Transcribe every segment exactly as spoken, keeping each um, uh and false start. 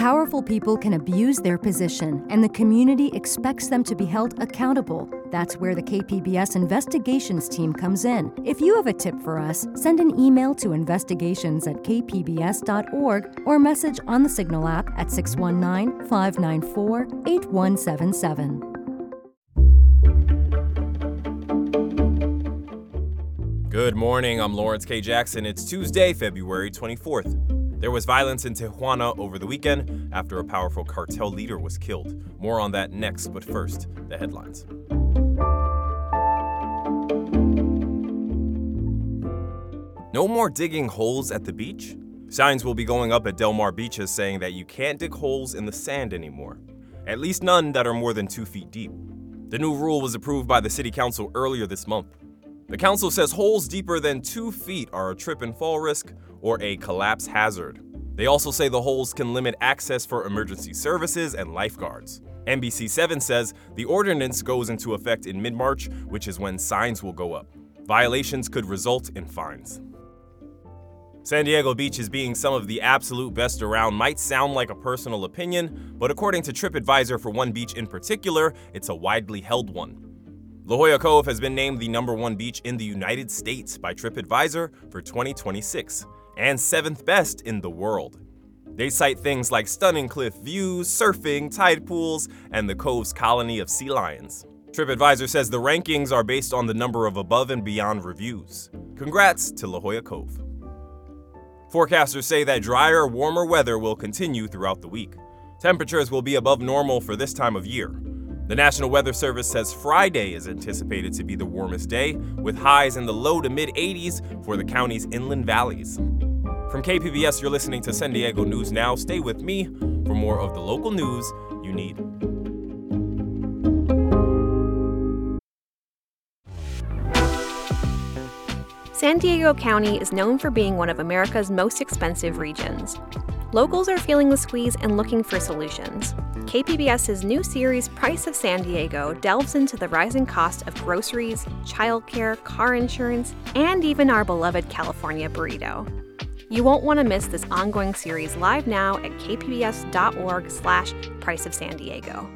Powerful people can abuse their position, and the community expects them to be held accountable. That's where the K P B S investigations team comes in. If you have a tip for us, send an email to investigations at k p b s dot org or message on the Signal app at six one nine, five nine four, eight one seven seven. Good morning, I'm Lawrence K. Jackson. It's Tuesday, February twenty-fourth. There was violence in Tijuana over the weekend after a powerful cartel leader was killed. More on that next, but first, the headlines. No more digging holes at the beach? Signs will be going up at Del Mar beaches saying that you can't dig holes in the sand anymore. At least none that are more than two feet deep. The new rule was approved by the city council earlier this month. The council says holes deeper than two feet are a trip and fall risk or a collapse hazard. They also say the holes can limit access for emergency services and lifeguards. N B C seven says the ordinance goes into effect in mid-March, which is when signs will go up. Violations could result in fines. San Diego Beach is being some of the absolute best around might sound like a personal opinion, but according to TripAdvisor for one beach in particular, it's a widely held one. La Jolla Cove has been named the number one beach in the United States by TripAdvisor for twenty twenty-six, and seventh best in the world. They cite things like stunning cliff views, surfing, tide pools, and the cove's colony of sea lions. TripAdvisor says the rankings are based on the number of above and beyond reviews. Congrats to La Jolla Cove. Forecasters say that drier, warmer weather will continue throughout the week. Temperatures will be above normal for this time of year. The National Weather Service says Friday is anticipated to be the warmest day, with highs in the low to mid eighties for the county's inland valleys. From K P B S, you're listening to San Diego News Now. Stay with me for more of the local news you need. San Diego County is known for being one of America's most expensive regions. Locals are feeling the squeeze and looking for solutions. KPBS's new series, Price of San Diego, delves into the rising cost of groceries, childcare, car insurance, and even our beloved California burrito. You won't want to miss this ongoing series live now at k p b s dot org slash price of san diego.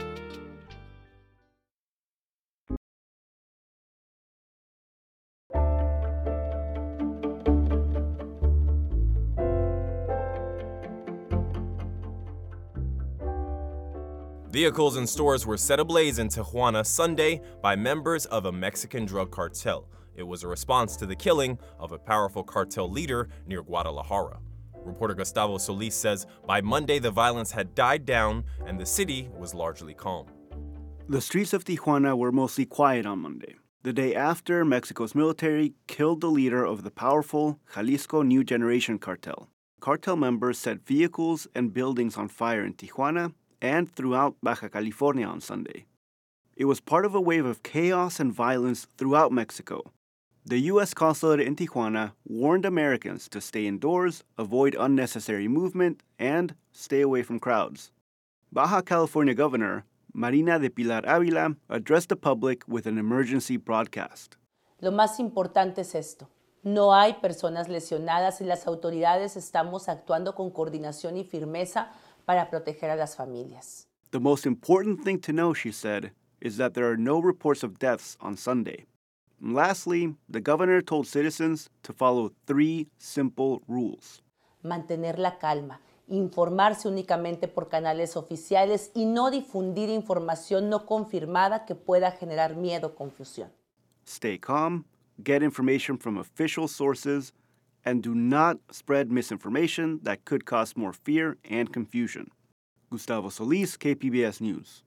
Vehicles and stores were set ablaze in Tijuana Sunday by members of a Mexican drug cartel. It was a response to the killing of a powerful cartel leader near Guadalajara. Reporter Gustavo Solis says by Monday the violence had died down and the city was largely calm. The streets of Tijuana were mostly quiet on Monday, the day after Mexico's military killed the leader of the powerful Jalisco New Generation cartel. Cartel members set vehicles and buildings on fire in Tijuana and throughout Baja California on Sunday. It was part of a wave of chaos and violence throughout Mexico. The U S consulate in Tijuana warned Americans to stay indoors, avoid unnecessary movement, and stay away from crowds. Baja California Governor Marina de Pilar Ávila addressed the public with an emergency broadcast. Lo más importante es esto. No hay personas lesionadas y las autoridades estamos actuando con coordinación y firmeza para proteger a las familias. The most important thing to know, she said, is that there are no reports of deaths on Sunday. And lastly, the governor told citizens to follow three simple rules. Mantener la calma, informarse únicamente por canales oficiales y no difundir información no confirmada que pueda generar miedo o confusión. Stay calm, get information from official sources, and do not spread misinformation that could cause more fear and confusion. Gustavo Solis, K P B S News.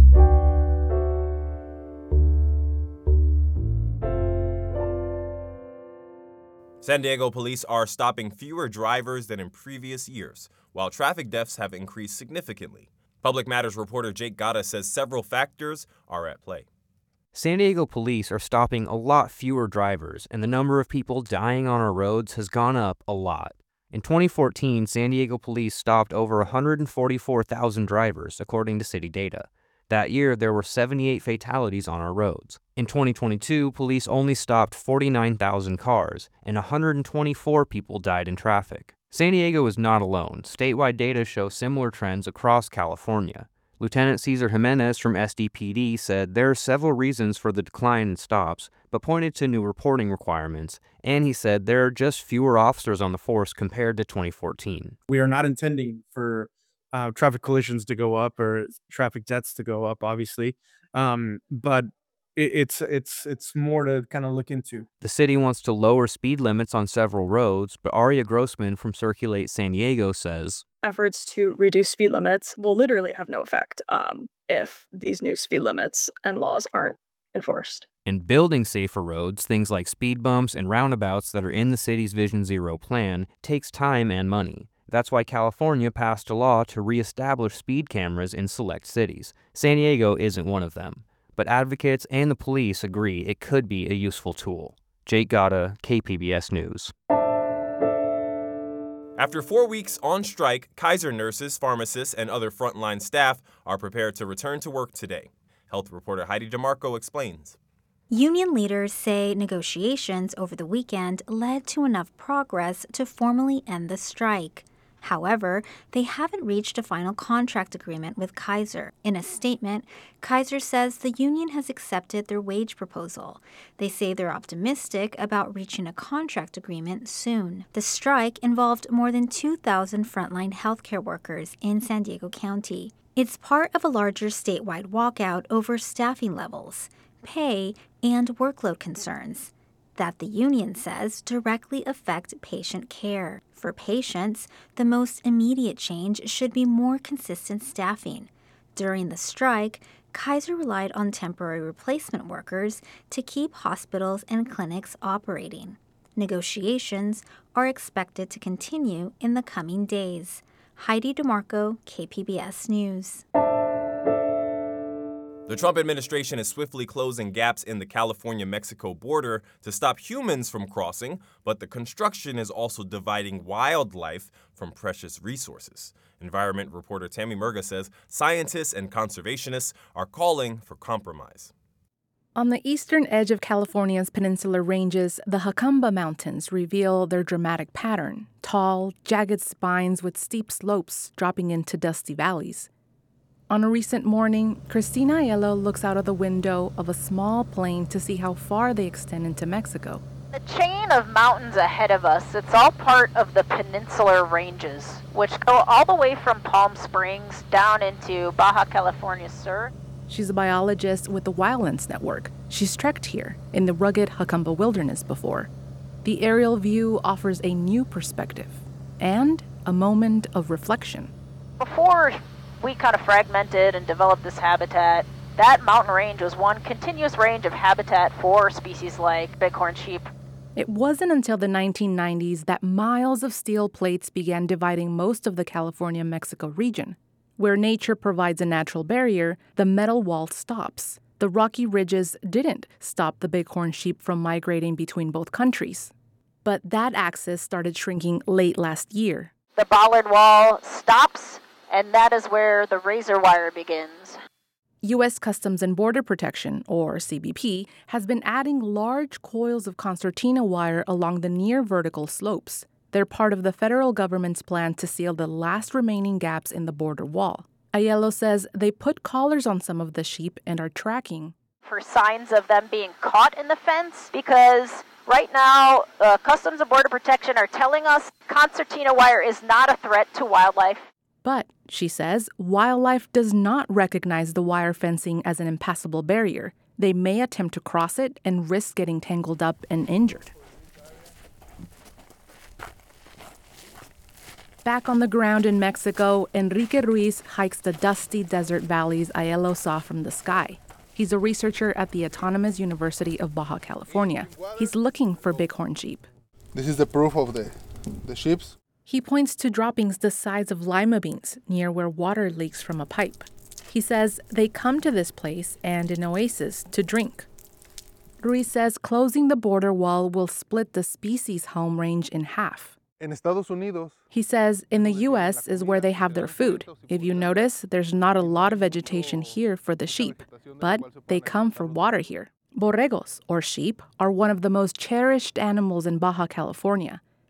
San Diego police are stopping fewer drivers than in previous years, while traffic deaths have increased significantly. Public Matters reporter Jake Gata says several factors are at play. San Diego police are stopping a lot fewer drivers, and the number of people dying on our roads has gone up a lot. In twenty fourteen, San Diego police stopped over one hundred forty-four thousand drivers, according to city data. That year, there were seventy-eight fatalities on our roads. In twenty twenty-two, police only stopped forty-nine thousand cars, and one hundred twenty-four people died in traffic. San Diego is not alone. Statewide data show similar trends across California. Lieutenant Cesar Jimenez from S D P D said there are several reasons for the decline in stops, but pointed to new reporting requirements, and he said there are just fewer officers on the force compared to twenty fourteen. We are not intending for uh, traffic collisions to go up or traffic deaths to go up, obviously, um, but it, it's it's it's more to kind of look into. The city wants to lower speed limits on several roads, but Aria Grossman from Circulate San Diego says, efforts to reduce speed limits will literally have no effect um, if these new speed limits and laws aren't enforced. In building safer roads, things like speed bumps and roundabouts that are in the city's Vision Zero plan takes time and money. That's why California passed a law to reestablish speed cameras in select cities. San Diego isn't one of them, but advocates and the police agree it could be a useful tool. Jake Gata, K P B S News. After four weeks on strike, Kaiser nurses, pharmacists, and other frontline staff are prepared to return to work today. Health reporter Heidi DeMarco explains. Union leaders say negotiations over the weekend led to enough progress to formally end the strike. However, they haven't reached a final contract agreement with Kaiser. In a statement, Kaiser says the union has accepted their wage proposal. They say they're optimistic about reaching a contract agreement soon. The strike involved more than two thousand frontline healthcare workers in San Diego County. It's part of a larger statewide walkout over staffing levels, pay, and workload concerns that the union says directly affect patient care. For patients, the most immediate change should be more consistent staffing. During the strike, Kaiser relied on temporary replacement workers to keep hospitals and clinics operating. Negotiations are expected to continue in the coming days. Heidi DeMarco, K P B S News. The Trump administration is swiftly closing gaps in the California-Mexico border to stop humans from crossing, but the construction is also dividing wildlife from precious resources. Environment reporter Tammy Murga says scientists and conservationists are calling for compromise. On the eastern edge of California's peninsular ranges, the Jacamba Mountains reveal their dramatic pattern: tall, jagged spines with steep slopes dropping into dusty valleys. On a recent morning, Christina Aiello looks out of the window of a small plane to see how far they extend into Mexico. The chain of mountains ahead of us, it's all part of the Peninsular Ranges, which go all the way from Palm Springs down into Baja California Sur. She's a biologist with the Wildlands Network. She's trekked here in the rugged Jacamba Wilderness before. The aerial view offers a new perspective and a moment of reflection. Before we kind of fragmented and developed this habitat, that mountain range was one continuous range of habitat for species like bighorn sheep. It wasn't until the nineteen nineties that miles of steel plates began dividing most of the California-Mexico region. Where nature provides a natural barrier, the metal wall stops. The rocky ridges didn't stop the bighorn sheep from migrating between both countries. But that axis started shrinking late last year. The bollard wall stops, and that is where the razor wire begins. U S Customs and Border Protection, or C B P, has been adding large coils of concertina wire along the near vertical slopes. They're part of the federal government's plan to seal the last remaining gaps in the border wall. Aiello says they put collars on some of the sheep and are tracking for signs of them being caught in the fence, because right now, uh, Customs and Border Protection are telling us concertina wire is not a threat to wildlife. But, she says, wildlife does not recognize the wire fencing as an impassable barrier. They may attempt to cross it and risk getting tangled up and injured. Back on the ground in Mexico, Enrique Ruiz hikes the dusty desert valleys Aiello saw from the sky. He's a researcher at the Autonomous University of Baja California. He's looking for bighorn sheep. This is the proof of the, the sheep. He points to droppings the size of lima beans near where water leaks from a pipe. He says they come to this place and an oasis to drink. Ruiz says closing the border wall will split the species' home range in half. In Estados Unidos, he says in the U S is where they have their food. If you notice, there's not a lot of vegetation here for the sheep, but they come for water here. Borregos, or sheep, are one of the most cherished animals in Baja California.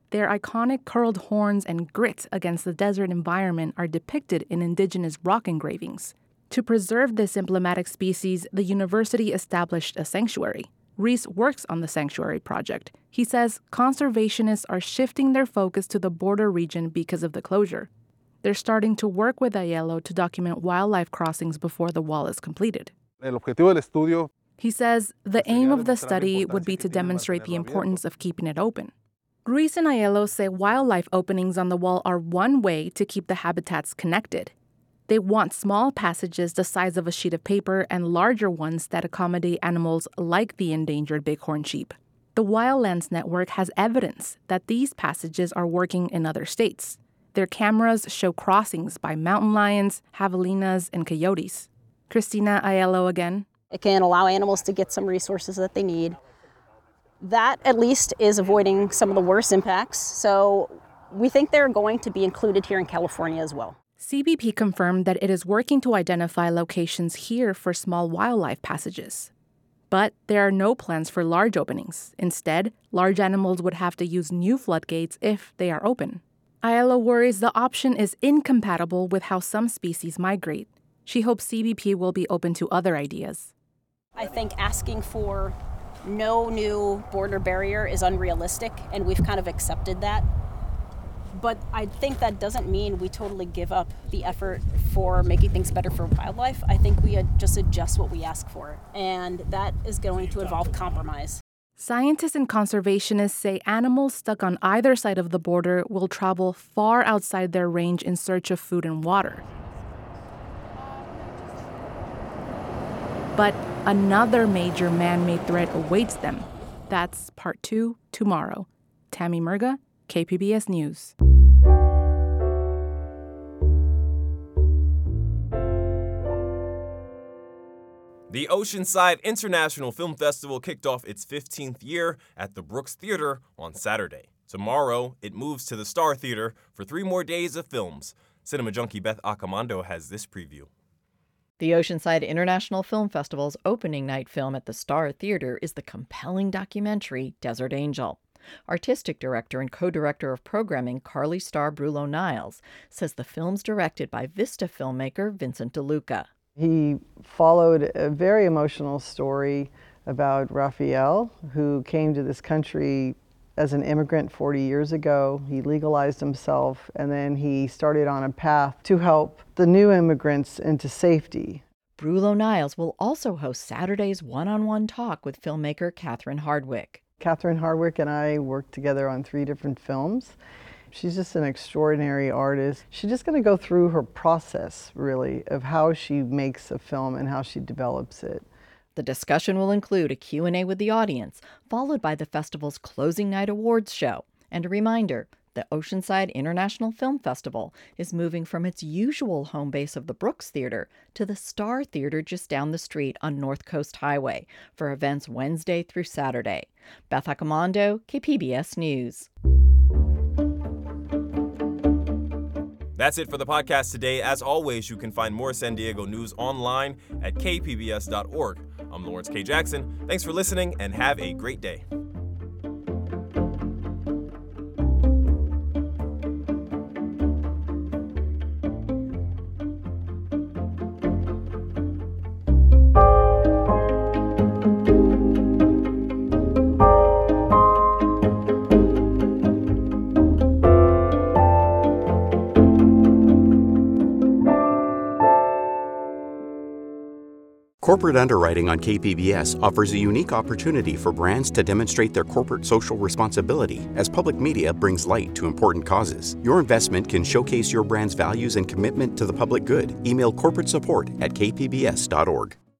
Their iconic curled horns and grit against the desert environment are depicted in indigenous rock engravings. To preserve this emblematic species, the university established a sanctuary. Reese works on the sanctuary project. He says conservationists are shifting their focus to the border region because of the closure. They're starting to work with Aiello to document wildlife crossings before the wall is completed. El objetivo del estudio He says the aim of the study would be to demonstrate the importance of keeping it open. Ruiz and Aiello say wildlife openings on the wall are one way to keep the habitats connected. They want small passages the size of a sheet of paper and larger ones that accommodate animals like the endangered bighorn sheep. The Wildlands Network has evidence that these passages are working in other states. Their cameras show crossings by mountain lions, javelinas, and coyotes. Christina Aiello again. It can allow animals to get some resources that they need. That, at least, is avoiding some of the worst impacts. So we think they're going to be included here in California as well. C B P confirmed that it is working to identify locations here for small wildlife passages. But there are no plans for large openings. Instead, large animals would have to use new floodgates if they are open. Aiello worries the option is incompatible with how some species migrate. She hopes C B P will be open to other ideas. I think asking for no new border barrier is unrealistic, and we've kind of accepted that. But I think that doesn't mean we totally give up the effort for making things better for wildlife. I think we just adjust what we ask for, and that is going to involve compromise. Scientists and conservationists say animals stuck on either side of the border will travel far outside their range in search of food and water. But another major man-made threat awaits them. That's part two tomorrow. Tammy Murga, K P B S News. The Oceanside International Film Festival kicked off its fifteenth year at the Brooks Theater on Saturday. Tomorrow, it moves to the Star Theater for three more days of films. Cinema junkie Beth Accomando has this preview. The Oceanside International Film Festival's opening night film at the Star Theater is the compelling documentary Desert Angel. Artistic director and co-director of programming Carly Starr Brulo Niles says the film's directed by Vista filmmaker Vincent DeLuca. He followed a very emotional story about Rafael, who came to this country as an immigrant forty years ago. He legalized himself, and then he started on a path to help the new immigrants into safety. Brulo Niles will also host Saturday's one-on-one talk with filmmaker Catherine Hardwicke. Catherine Hardwicke and I worked together on three different films. She's just an extraordinary artist. She's just going to go through her process, really, of how she makes a film and how she develops it. The discussion will include a Q and A with the audience, followed by the festival's closing night awards show. And a reminder, the Oceanside International Film Festival is moving from its usual home base of the Brooks Theater to the Star Theater just down the street on North Coast Highway for events Wednesday through Saturday. Beth Accomando, K P B S News. That's it for the podcast today. As always, you can find more San Diego news online at k p b s dot org. I'm Lawrence K. Jackson. Thanks for listening and have a great day. Corporate Underwriting on K P B S offers a unique opportunity for brands to demonstrate their corporate social responsibility as public media brings light to important causes. Your investment can showcase your brand's values and commitment to the public good. Email corporate support at k p b s dot org.